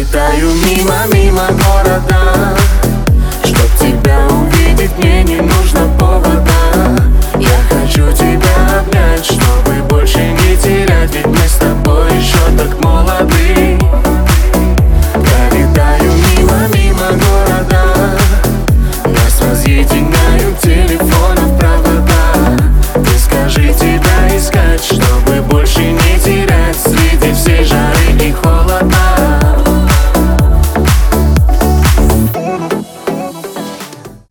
Летаю мимо города. Чтоб тебя увидеть, мне не нужно повода. Я хочу тебя обнять, чтобы больше не терять. Ведь мы с тобой еще так молоды.